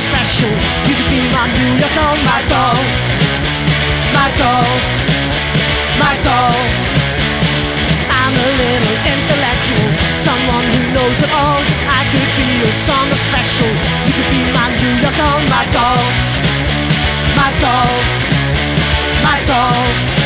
special. You could be my New York doll, my doll, my doll, my doll. I'm a little intellectual, someone who knows it all. I could be your song of special. You could be my New York doll, my doll, my doll, my doll.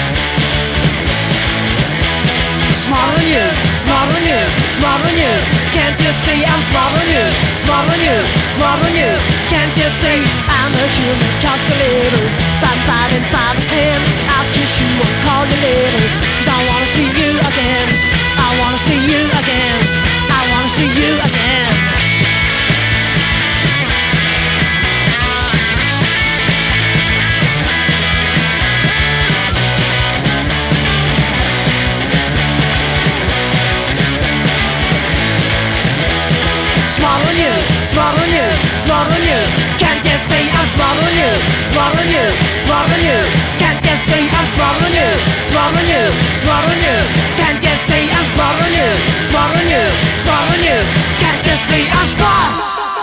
Smarter than you, smarter than you, smarter than you. Can't you see I'm smarter than you, smarter than you, smarter than you. Can't you see I'm a human calculator? 5 and 5 is 10. I'll kiss you and call you later. 'Cause I wanna see you again. I wanna see you again. I wanna see you again. Smarter than you, smarter than you, smarter than you. Can't you see I'm smarter than you, smarter than you, smarter than you. Can't you see I'm smarter than you, smarter than you, smarter than you. Can't you see I'm smarter than you, smarter than you, smarter than you. Can't you see I'm smart?